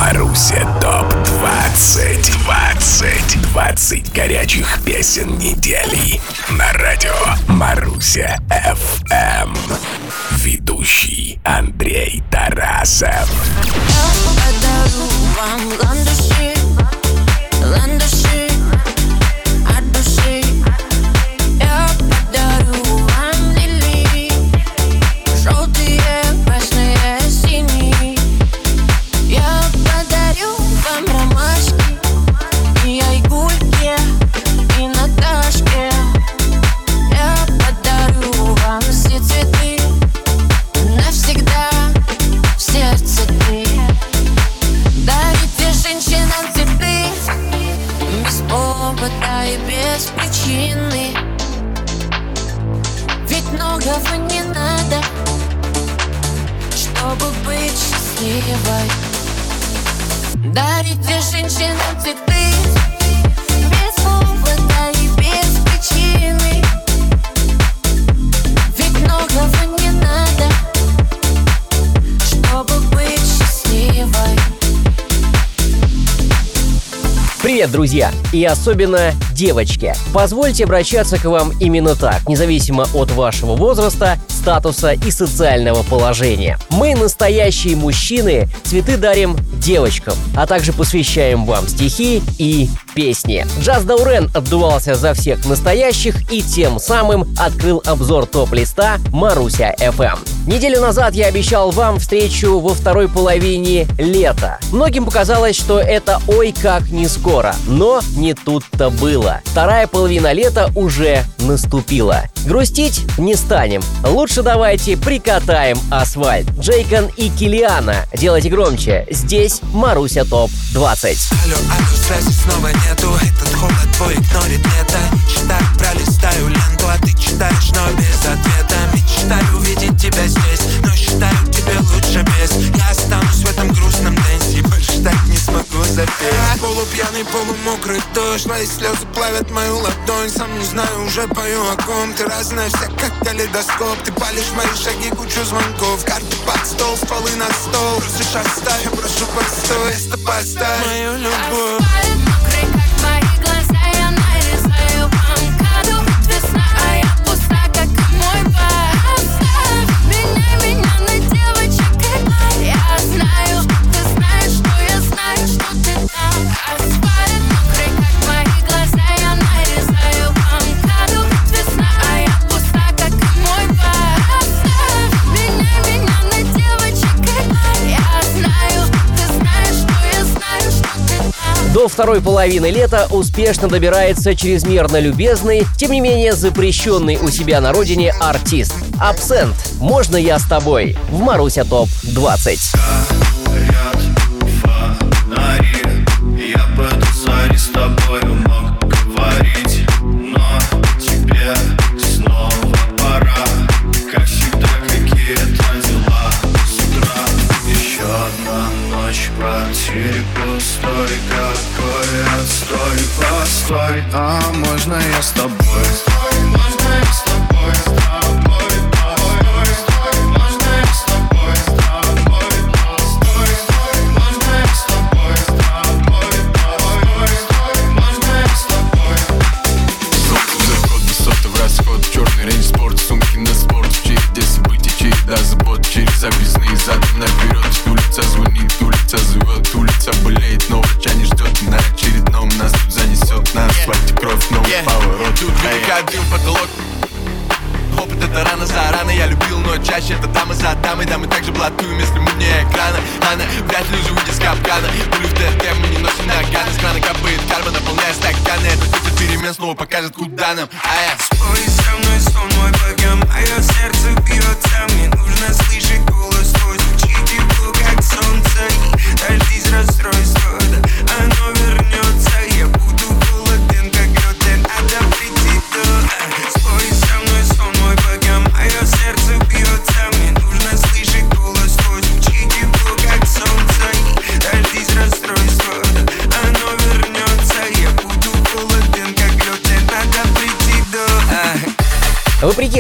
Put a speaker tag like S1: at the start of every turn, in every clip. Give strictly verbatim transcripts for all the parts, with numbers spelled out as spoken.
S1: Маруся топ двадцать. двадцать. двадцать горячих песен недели. На радио Маруся эф эм. Ведущий Андрей Тарасов.
S2: Я подарю вам ландыши, ландыши от души. Я подарю вам лилии, желтые, красные, синие. Я подарю вам ромашки и айгульки, и Наташки. Я подарю вам все цветы, навсегда в сердце ты. Дарите женщинам цветы без повода и без причины. Ведь многого не надо, чтобы быть счастливой. Дарите женщинам цветы без повода и без причины. Ведь многого не надо, чтобы быть счастливой.
S3: Привет, друзья! И особенно девочки. Позвольте обращаться к вам именно так, независимо от вашего возраста, статуса и социального положения. Мы, настоящие мужчины, цветы дарим девочкам, а также посвящаем вам стихи и песни. Джаз Даурен отдувался за всех настоящих и тем самым открыл обзор топ-листа Маруся эф эм. Неделю назад я обещал вам встречу во второй половине лета. Многим показалось, что это ой как не скоро, но не тут-то было. Вторая половина лета уже наступила. Грустить не станем. Лучше давайте прикатаем асфальт. Джейкон и Киллиана. Делайте громче. Здесь Маруся топ двадцать.
S4: Алло, алло, связи снова нету. Этот холод твой игнорит лето. Читаю, пролистаю ленту, а ты читаешь, но без ответа. Мечтаю увидеть тебя здесь, но считаю тебе лучше без. Я останусь в этом грустном дэнсе, больше так не смогу запеть. Полупьяный, полумокрый дождь, твои слезы плавят мою ладонь. Сам не знаю, уже пою о ком. Ты разная вся, как калейдоскоп. Ты палишь мои шаги, кучу звонков. Карты под стол, стволы на стол. Просишь оставь, я прошу постой. Место поставь мою любовь.
S2: Асфальт мокрый, как мои глаза, я нарезаю банкаду. Весна, а я пуста, как и мой бар. Оставь меня, меня на девочек. Я знаю, ты знаешь, что я знаю, что ты там. Асфальт мокрый, как мои глаза, я нарезаю банкаду. Весна, а я пуста, как и мой бар. Оставь меня, меня на девочек. Я знаю, ты знаешь, что я знаю, что ты там.
S3: До второй половины лета успешно добирается чрезмерно любезный, тем не менее запрещенный у себя на родине артист. Абсент. Можно я с тобой? В Маруся топ двадцать.
S5: Горят фонари, я по этой заре с тобою мог говорить, но тебе снова пора. Как всегда, какие-то дела с утра. Еще одна ночь в квартире пустой. Какой отстой, постой. А можно я с тобой? Можно я с тобой, с тобой, постой, стой. Можно я с тобой, с тобой, постой, стой. Можно я с тобой, с тобой, постой, стой. Можно я с тобой. Заход, высоты в расход, черный рейндж спорт, сумки на спорт. В череде событий, череда забот, через объездные задом наперед. Улица звонит, улица зовет, улица болеет, но врача не ждет. На очередном нас тут занесет, на асфальте кровь, новый yeah. поворот. Тут велика дым, потолок. Опыт это рано за рано, я любил, но чаще это дамы за дамой. Да, мы также блатуем, если мы не экрана. Она вряд ли уже выйдет с капкана. Пулю в ТРТ мы не носим наганы. С крана капает карма, наполняя стаканы. Это ветер перемен снова покажет, куда нам. А я
S4: Спой со мной сон мой, пока мое сердце бьется. Мне нужно слышать голос твой, звучит тепло, как солнце. И дождись расстройства, да оно вернется. Я буду холоден, как лед, и надо прийти до. Спой со мной сон мой, пока мое сердце бьется. Мне нужно слышать голос твой, звучит тепло, как солнце. И дождись расстройства, да оно вернется. Я буду холоден, как лед, и надо прийти до.
S3: Вопреки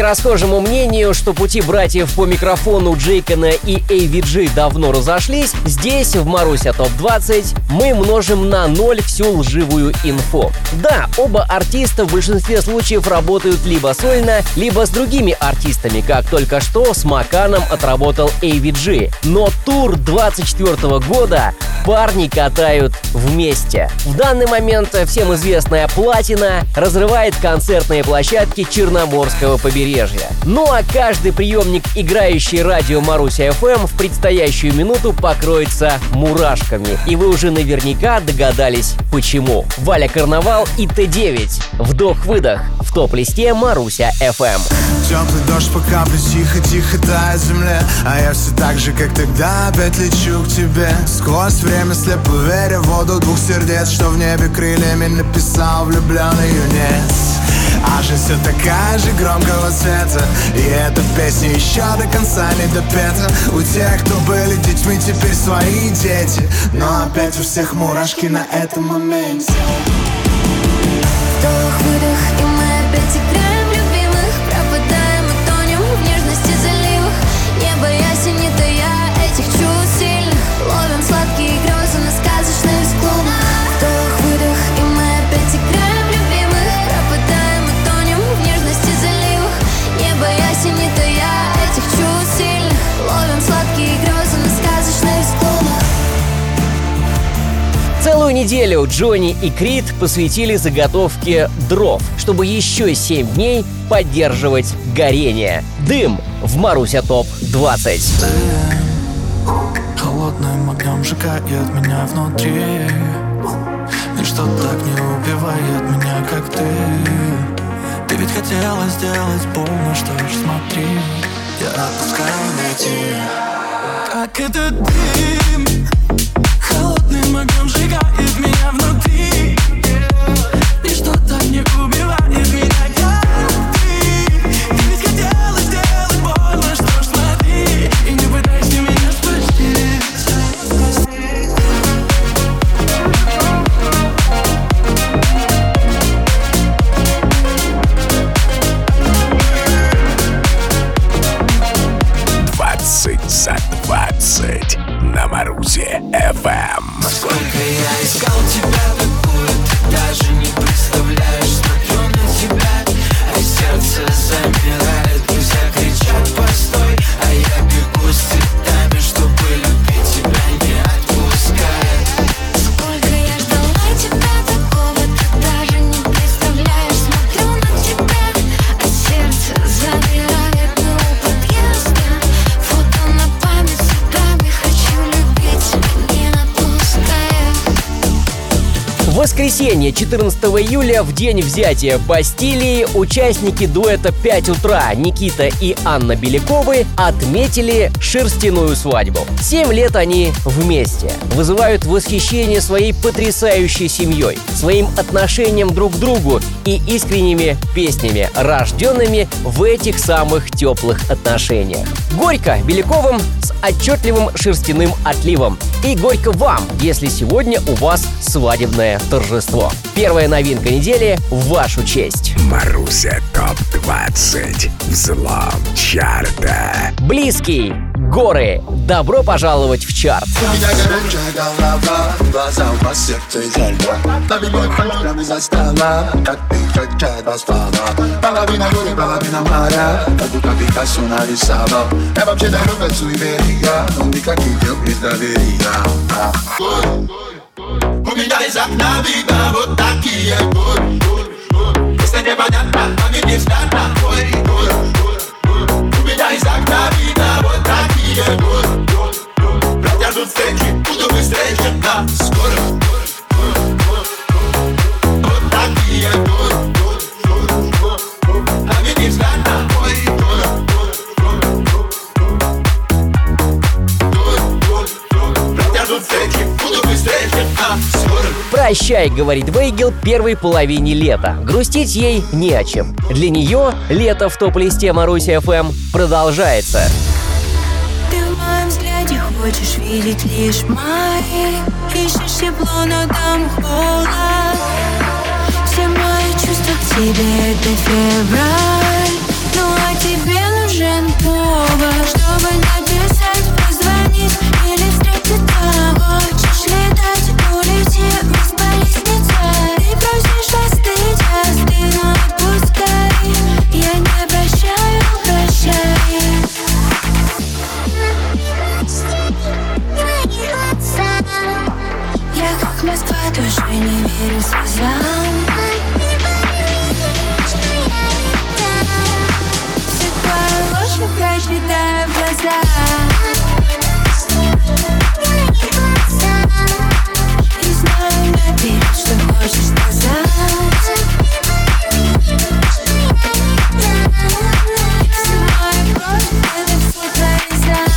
S3: расхожему мнению, что пути братьев по микрофону Джейкона и эй ви джи давно разошлись, здесь, в Маруся топ двадцать, мы множим на ноль всю лживую инфу. Да, оба артиста в большинстве случаев работают либо сольно, либо с другими артистами, как только что с Маканом отработал эй ви джи. Но тур двадцать четвёртого года парни катают вместе. В данный момент всем известная «Платина» разрывает концертные площадки Черноморского побережья. Ну а каждый приемник, играющий радио Маруся эф эм, в предстоящую минуту покроется мурашками. И вы уже наверняка догадались, почему. Валя Карнавал и тэ девять. Вдох-выдох в топ-листе Маруся эф эм.
S6: Теплый дождь по капле тихо-тихо тает в земле, а я все так же, как тогда, опять лечу к тебе. Сквозь время слепо веря в воду двух сердец, что в небе крыльями написал влюбленный юнец. А жизнь все такая же громкого цвета, и эта песня еще до конца не допета. У тех, кто были детьми, теперь свои дети, но опять у всех мурашки на этом моменте.
S2: Вдох-выдох, и мы опять играем любимых, пропадаем и тонем в нежности заливах. Не боясь и не тая этих чувств сильных, ловим сладкие грезы на сказочных склонах. Вдох-выдох, и мы опять играем любимых, пропадаем и тонем в нежности заливах. Не боясь и не тая этих чувств сильных, ловим сладкие грезы на сказочных склонах.
S3: Целую неделю Джонни и Крид посвятили заготовке дров, чтобы еще семь дней поддерживать горение. Дым в Маруся топ двадцать.
S4: Холодным огнем сжигает меня внутри. Ничто так не убивает меня, как ты. Ты ведь хотела сделать больно, что ж, смотри, я отпускаю найти. Как этот дым холодным огнем сжигает меня внутри. Ничто так не убивает меня, как ты. Ты ведь хотела сделать больно, что ж, смотри, и не пытайся меня спасти.
S1: двадцать за двадцать на Марусе эф эм.
S4: Сколько я искал тебя, такую ты даже не представляешь. Смотрю на тебя, а сердце замирает. Друзья кричат постой, а я бегу с цветами, чтобы любить тебя, не отпуская.
S2: Сколько я ждала тебя, такого ты даже не представляешь. Смотрю на тебя, а сердце замирает. Мы у подъезда, фото на память цветами. Хочу любить тебя, не отпуская.
S3: В воскресенье, четырнадцатого июля, в день взятия Бастилии, участники дуэта «пять утра» Никита и Анна Беляковы отметили шерстяную свадьбу. Семь лет они вместе, вызывают восхищение своей потрясающей семьей, своим отношением друг к другу и искренними песнями, рожденными в этих самых теплых отношениях. Горько Беляковым с отчетливым шерстяным отливом. И горько вам, если сегодня у вас свадебное торжество. Первая новинка недели в вашу честь.
S1: Маруся топ двадцать. Взлом чарта.
S3: Близкий. Горы. Добро пожаловать в чарт.
S6: У меня горячая голова, глаза у вас сердце зеркало. На бегой фальшами застала, как ты кричать распала. Половина горы, половина моря, как будто Пикассо нарисовал. Я вообще-то люблю суеверия, но никаких дел без доверия. У меня из окна видно вот такие горы. Если непонятно, а мне не взгляд твой горы. У меня из окна видно вот такие горы. Протяжут встречи, буду быстрее, чем на скорости. Вот такие горы. А мне не взгляд твой горы. Протяжут встречи, буду быстрее, чем на скорости.
S3: Прощай, говорит Вейгел, первой половине лета. Грустить ей не о чем. Для нее лето в топ-листе Маруся эф эм продолжается.
S2: Ты в моем взгляде хочешь видеть лишь мои. Ищешь тепло, но там холод. Все мои чувства к тебе — это февраль. Ну а тебе нужен повод, чтобы написать, позвонить или встретиться. Хочешь летать, улети вниз по лестнице. Ты просишь остыть, остыну, отпускай. Я не прощаю, прощай. Я как Москва, тоже не верю слезам. Всякую ложь прочитаю в глаза. И знаю наперед, что хочешь сказать. Все мои кровь, это все твои за.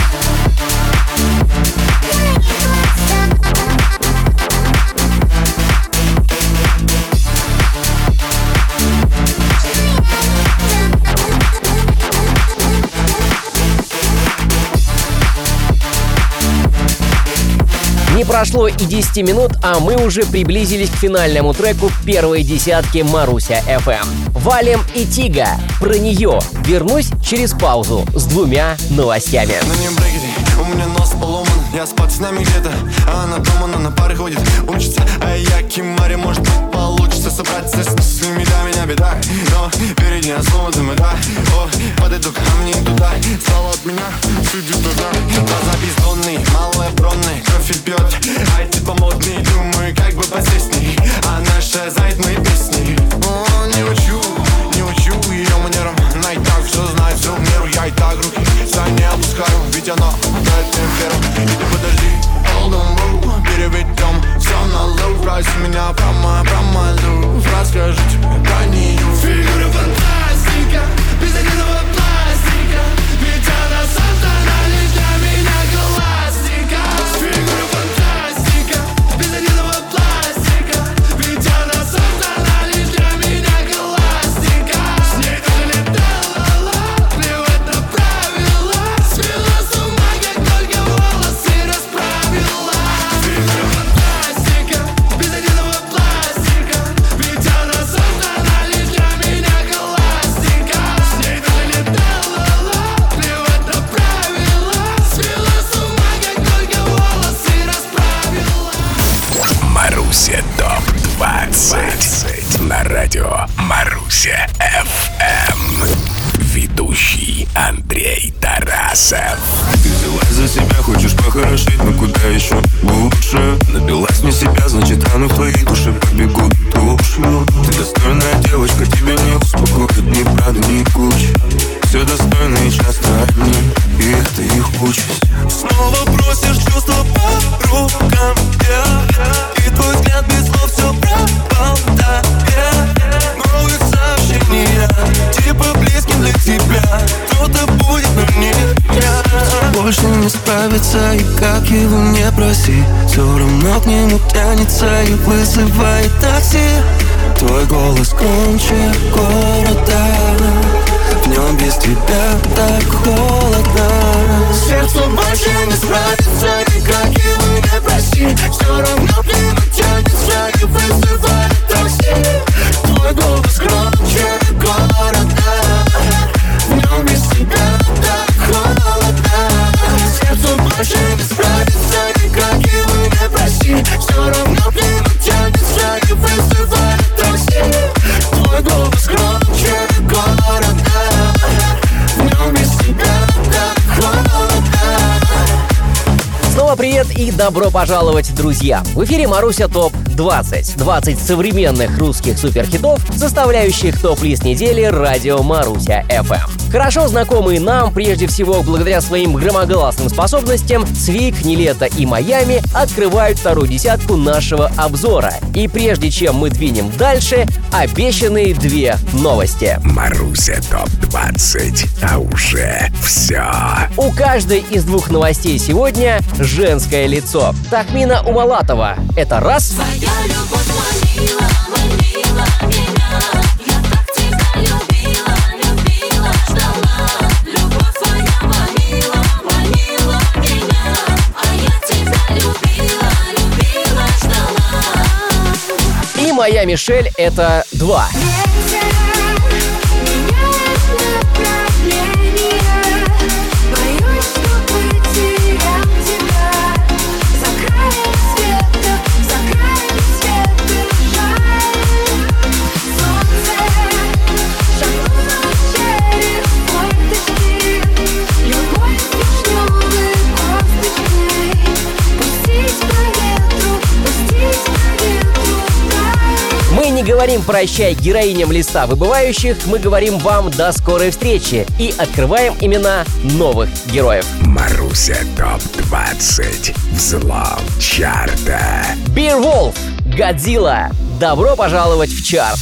S3: Не прошло и десяти минут, а мы уже приблизились к финальному треку первой десятки Маруся эф эм. Валим и Тига. Про нее вернусь через паузу с двумя новостями.
S7: На нем брекеты, у меня нос поломан. Я спать с нами где-то, а она дома, она на паре ходит, учится. А я Кимари, может быть получится собраться с мыслями, да, меня беда. Но впереди я снова замета. О, подойду ко мне туда, стала от меня, сидит туда. Глаза бездонные, малая бронная, кровь и пьет. А типа модный, думаю, как бы посесней. А наша знает мои песни. О, не учу, не учу ее манерам. Она и так все знает, все в меру. Я и так руки сами не опускаю, ведь она дает мне первым. И ты подожди, hold on, bro. Переведем все на лоу. Спроси меня про мой, про мой лук. Расскажу тебе про нее. Фигура фантастика, без единого пластика. Ведь она создана лишь для меня, классика. Фигура фантастика, без единого пластика. Ведь она создана лишь для меня, классика. С ней даже летала, плевать на правила. Свела с ума, как только волосы расправила. Фигура фантастика, без единого пластика. Ведь она создана лишь для меня, классика. С ней даже летала, плевать на правила. Свела с ума, как только волосы расправила.
S1: Маруся топ двадцать на радио Маруся эф эм. Ведущий Андрей Тарасов.
S8: Ты взялась за себя, хочешь похорошеть, но куда еще лучше? Напилась не себя, значит раны в твоей душе побегут тушью. Ты достойная девочка, тебя не успокоит ни правда, ни куча. Все достойные часто одни, и это их участь. Снова просишь чувства по рукам, yeah. И твой взгляд без слов все проболтает. Новых сообщений, типа близким для тебя. Кто-то будет, но не я. Больше не справится, и как его не проси, все равно к нему тянется и вызывает такси. Твой голос громче города, в нем без тебя так холодно. Сердце больше не справится, и как его не проси, все равно к нему тянется и вызывает такси. Твой голос громче города, в нем без тебя так холодно. Сердце больше не справится, и как его не проси, все равно к нему тянется и вызывает такси. Твой голос громче города, в нем без тебя так холодно.
S3: Снова привет и добро пожаловать, друзья! В эфире Маруся топ двадцать. двадцать современных русских суперхитов, составляющих топ-лист недели радио Маруся эф эм. Хорошо знакомые нам, прежде всего, благодаря своим громогласным способностям, Свик, Нилетто и Майами открывают вторую десятку нашего обзора. И прежде чем мы двинем дальше, обещанные две новости.
S1: Маруся топ двадцать, а уже все.
S3: У каждой из двух новостей сегодня женское лицо. Тахмина Умалатова. Это раз.
S2: Твоя любовь манила, манила меня. Я так тебя любила, любила, ждала. Любовь твоя манила, манила меня. А я тебя любила, любила, ждала.
S3: И моя Мишель. Это два.
S2: Ветер меня направляет.
S3: говорим «прощай» героиням листа выбывающих, мы говорим вам до скорой встречи и открываем имена новых героев.
S1: Маруся топ двадцать. Взлом чарта.
S3: Beowulf, Годзилла. Добро пожаловать в чарт.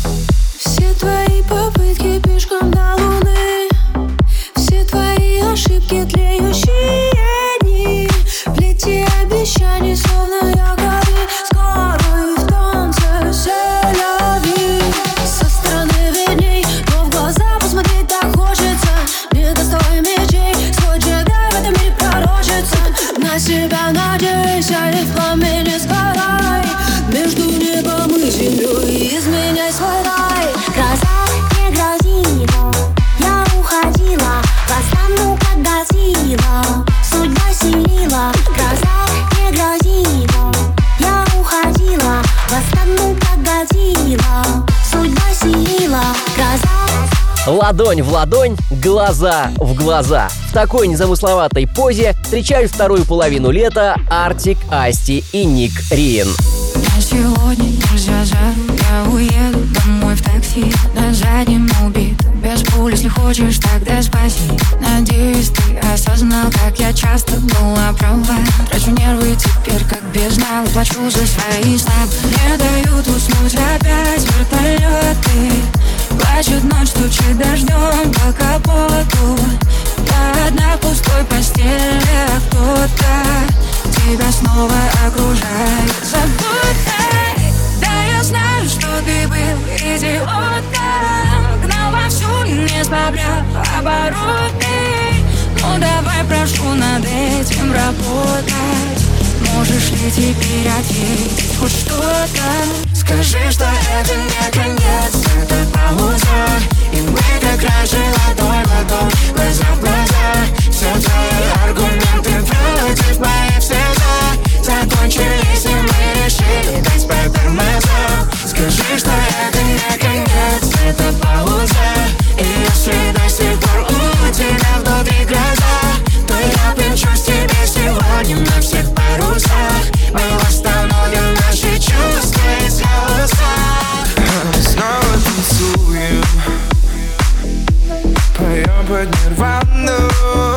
S2: Все твои попытки пешком до луны, все твои ошибки тлеющие дни, плети обещаний, словно ягоды, скорые в танце селяви. Со стороны видней, но в глаза посмотреть так хочется. Не достой мечей, свой джедай в этом мире пророчится. На себя надейся и в пламени сгорай. Между небом и землей изменяй свой рай.
S9: Гроза не грозила, я уходила, восстану как Годзилла, судьба селила. Гроза не грозила, я уходила, восстану как Годзилла, судьба селила. Гроза.
S3: Ладонь в ладонь, глаза в глаза. В такой незамысловатой позе встречают вторую половину лета Артик, Асти и Ник Риен.
S10: Сегодня нельзя жару, я уеду домой в такси, на заднем убит, без пуль, если хочешь, тогда спаси. Надеюсь, ты осознал, как я часто была права. Трачу нервы теперь, как бездна, плачу за свои сны. Не дают уснуть опять вертолеты, плачет ночь, стучит дождем по капоту. Я одна в пустой постели, а кто-то тебя снова окружает заботой. Да, я знаю, что ты был идиотом, гнал вовсю, не сбавлял обороты. Ну давай, прошу, над этим работать. Можешь ли теперь ответить хоть что-то? Скажи, что это не конец, это пауза, и мы как раньше ладонь в ладонь, глаза в глаза. Все твои аргументы против моих все за закончились, и мы решили дать по тормозам. Скажи, что это не конец, это пауза, и если до сих пор у тебя внутри гроза, то я примчусь тебе сегодня на всех парусах. Мы восстановим наши чувства из хаоса.
S7: Снова танцуем, поем под нирвану.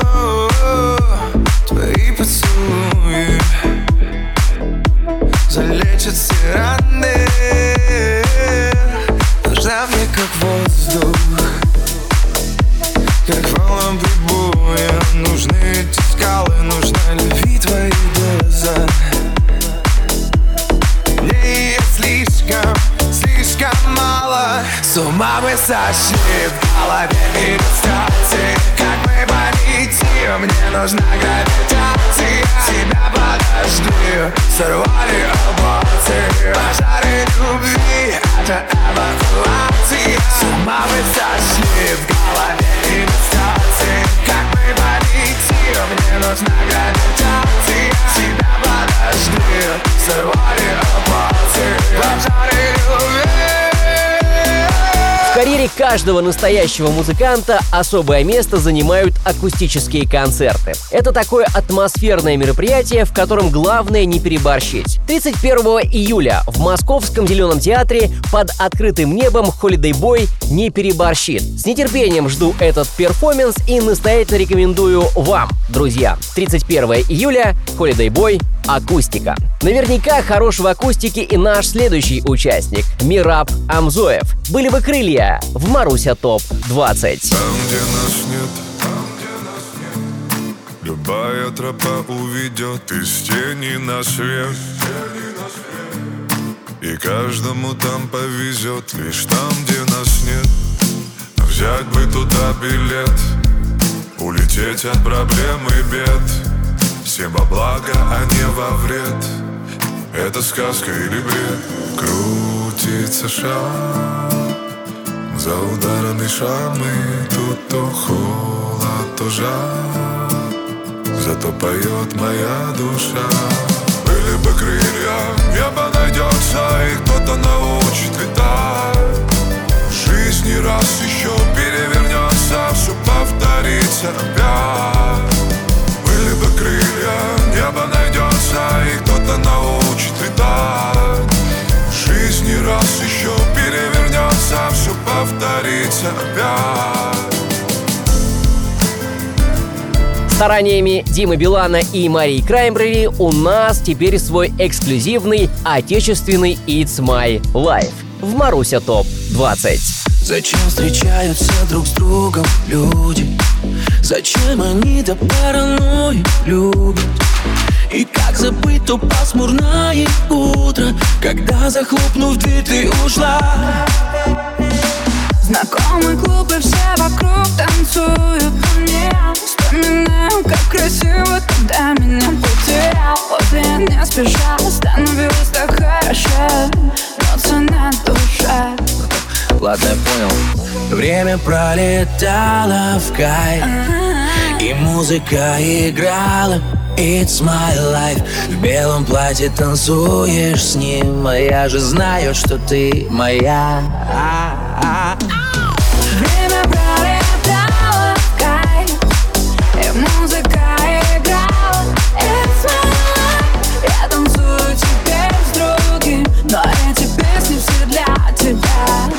S7: Твои поцелуи залечат все раны. Нужна мне как воздух, как волнам прибоя. Нужны эти скалы, нужна любви твои глаза. Мне ее слишком, слишком мало. С ума мы сошли, в голове иллюстрации. Как мы полетим, мне нужна гравитация. Тебя подожди, сорвали эмоции. Пожары любви, это эвакуация. С ума мы сошли, в голове иллюстрации. Как мы полетим, мне нужна гравитация. Тебя подожди, сорвали эмоции. Пожары любви.
S3: В карьере каждого настоящего музыканта особое место занимают акустические концерты. Это такое атмосферное мероприятие, в котором главное не переборщить. тридцать первого июля в Московском Зеленом театре под открытым небом Holiday Boy не переборщит. С нетерпением жду этот перформанс и настоятельно рекомендую вам, друзья. тридцать первого июля Holiday Boy акустика. Наверняка хорош в акустике и наш следующий участник — Мираб Амзоев. Были бы крылья в Маруся топ двадцать.
S8: Там, где нас нет, там, где нас нет, любая тропа уведет из тени на свет. И каждому там повезет, лишь там, где нас нет. Взять бы туда билет, улететь от проблем и бед. Всем во благо, а не во вред. Это сказка или бред? Крутится шар, за ударом дышам, и тут то холод, то жар. Зато поет моя душа. Были бы крылья, небо найдется, и кто-то научит летать. Жизнь не раз еще перевернется, все повторится опять. Были бы крылья, небо найдется, и кто-то научит летать. Жизнь не раз еще перевернется.
S6: вернемся опять.
S3: Стараниями Димы Билана и Марии Краймбрери у нас теперь свой эксклюзивный отечественный It's My Life в Маруся топ двадцать.
S4: Зачем встречаются друг с другом люди? Зачем они до паранойи любят? И как забыть то пасмурное утро, когда, захлопнув дверь, ты ушла?
S10: Знакомый клуб и все вокруг танцуют мне. Вспоминаю, как красиво тогда меня потерял. Вот я не спеша становилась так хорошо, но цена душа.
S4: Ладно, я понял. Время пролетало в кайф, и музыка играла It's my life. В белом платье танцуешь с ним, а я же знаю, что ты моя.
S10: Время пролетало в кайф, и музыка играла It's my life. Я танцую теперь с другим, но эти песни все для тебя.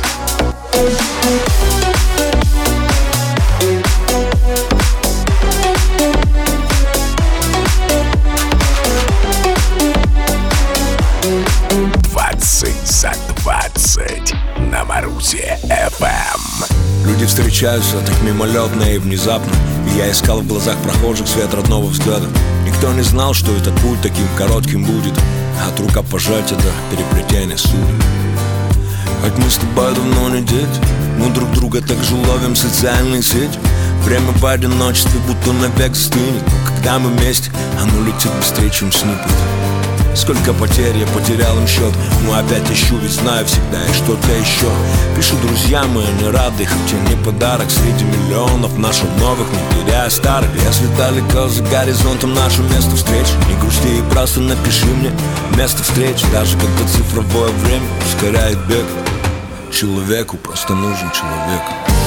S1: двадцать за двадцать на Марусе эф эм.
S11: Люди встречаются так мимолетно и внезапно, и я искал в глазах прохожих свет родного взгляда. Никто не знал, что этот путь таким коротким будет, от рукопожатия до переплетения судеб. Хоть мы с тобой давно не дети, мы друг друга так же ловим в социальные сети. Время в одиночестве будто навек стынет, но когда мы вместе, оно летит быстрее, чем снипет. Сколько потерь я потерял им счет, но опять ищу, ведь знаю всегда и что-то еще. Пишу друзьям, мы не рады, хотя не подарок среди миллионов наших новых, не теряя старых. Если далеко за горизонтом наше место встреч, не грусти и просто напиши мне место встреч. Даже когда цифровое время ускоряет бег, человеку просто нужен человек.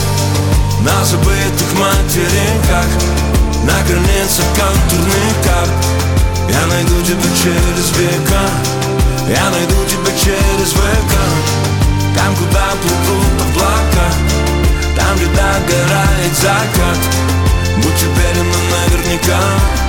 S4: На забытых материнках, на границах контурных карт я найду тебя через века, я найду тебя через века. Там, куда плывут облака, там, где догорает закат. Будь уверена наверняка,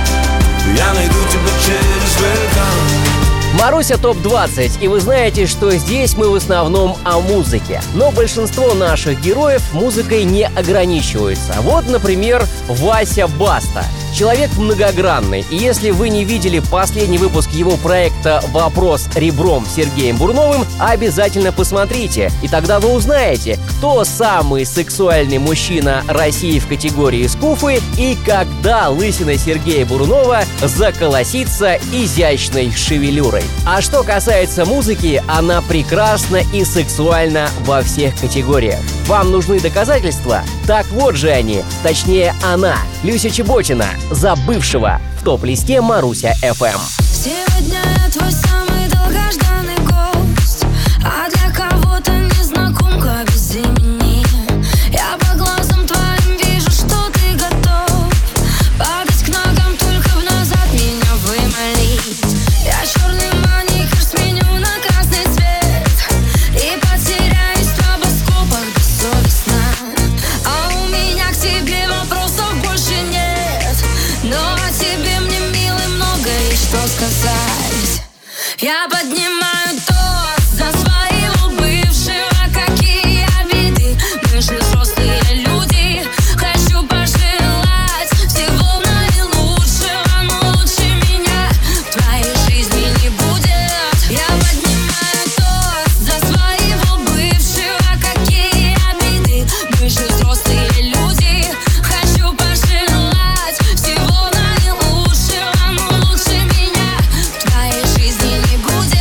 S4: я найду тебя через века.
S3: Маруся топ двадцать, и вы знаете, что здесь мы в основном о музыке. Но большинство наших героев музыкой не ограничиваются. Вот, например, Вася Баста. Человек многогранный, и если вы не видели последний выпуск его проекта «Вопрос ребром» с Сергеем Бурновым, обязательно посмотрите, и тогда вы узнаете, кто самый сексуальный мужчина России в категории скуфы и когда лысина Сергея Бурнова заколосится изящной шевелюрой. А что касается музыки, она прекрасна и сексуальна во всех категориях. Вам нужны доказательства? Так вот же они, точнее она, Люся Чеботина, забывшего в топ-листе Маруся эф эм.
S2: Сегодня я твой самый долгожданный гость, а для кого-то незнакомка без имени. Я по глазам твоим вижу, что ты готов падать к ногам, только в назад меня вымолить. Я черный маникюр сменю на красный цвет и потеряюсь в стробоскопах бессовестно. А у меня к тебе вопросов больше нет, но о тебе мне, милый, много есть что сказать. Я поднимаю тост за своего бывшего, какие обиды. Мы же взрослые люди, хочу пожелать всего наилучшего, но лучше меня в твоей жизни не будет. Я поднимаю тост за своего бывшего, какие обиды. Мы же взрослые люди, хочу пожелать всего наилучшего, но лучше меня в твоей жизни не будет.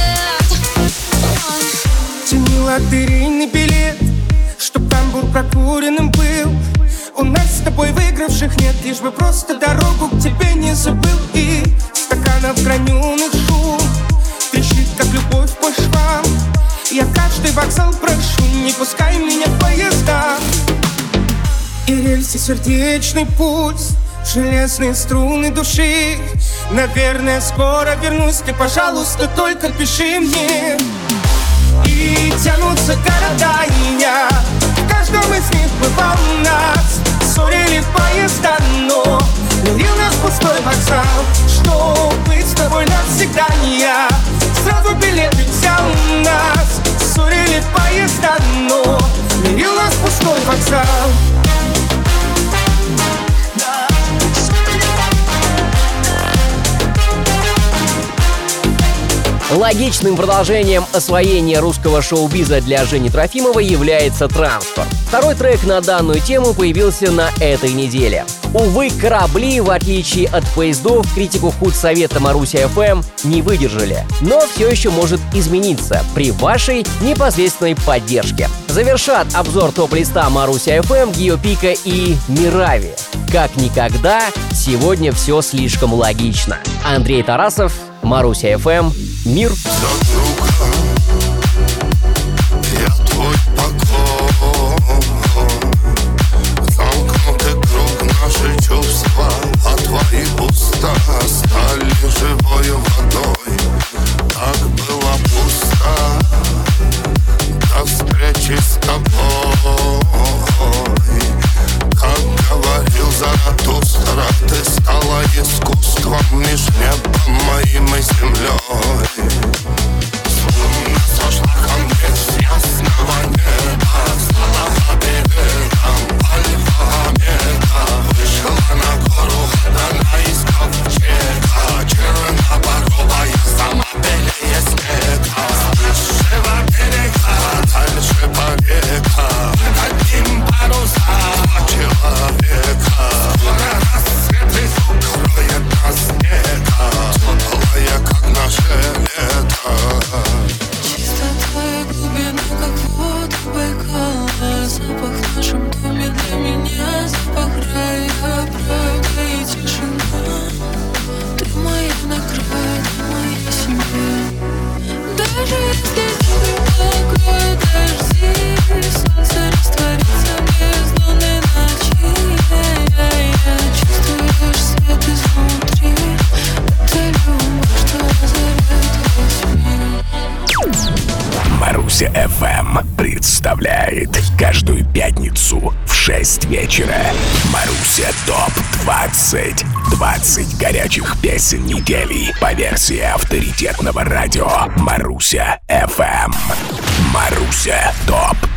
S12: Тяни лотерейный билет, чтоб тамбур прокуренным был. У нас с тобой выигравших нет, лишь бы просто дорогу к тебе не забыл. И стаканов граненых шум трещит, как любовь по швам. Я каждый вокзал прошу, не пускай меня в поезда. И рельсы, сердечный пульс, железные струны души. Наверное, скоро вернусь, ты, пожалуйста, только пиши мне. И тянутся города, и я в каждом из них бывал нас. Ссорили поезда, но мирил нас пустой вокзал. Что быть с тобой навсегда не я. Сразу билеты взял нас. Ссорили поезда, но мирил нас пустой вокзал.
S3: Логичным продолжением освоения русского шоу-биза для Жени Трофимова является «Транспорт». Второй трек на данную тему появился на этой неделе. Увы, корабли, в отличие от поездов, критику худсовета Маруся эф эм не выдержали. Но все еще может измениться при вашей непосредственной поддержке. Завершат обзор топ-листа Маруся эф эм, Гио Пика и Мирави. Как никогда, сегодня все слишком логично. Андрей Тарасов, Маруся эф эм, Мир.
S13: Я твой покой. Замкнутый круг, наши чувства, а твои уста стали живой водой. Так было пусто до встречи с тобой. Как говорил Заратустра, ты стала искусством меж небом моим и землей. Словно сошла ко мне с ясного неба, стала лабиринтом альфа-омега. Вышла на гору, отдана из ковчега. Черноборовая, сама белее снега. С высшего берега, дальше по рекам. Одним парусам два человека. Скоро рассвет и укроет нас снега. Теплая, как наше лето.
S2: Чисто твоя глубина, как вода Байкала. Запах в нашем доме для меня, запах рая, правда и тишина. Ты моя награда, моя семья. Даже если небо накроет дожди, солнце растворится без лунной ночи. Я чувствуешь свет изнутри. Это любовь, что озаряет весь мир.
S1: Маруся эф эм представляет каждую пятницу в шесть вечера Маруся топ двадцать. двадцать горячих песен недели по версии авторитетного радио Маруся эф эм. Маруся топ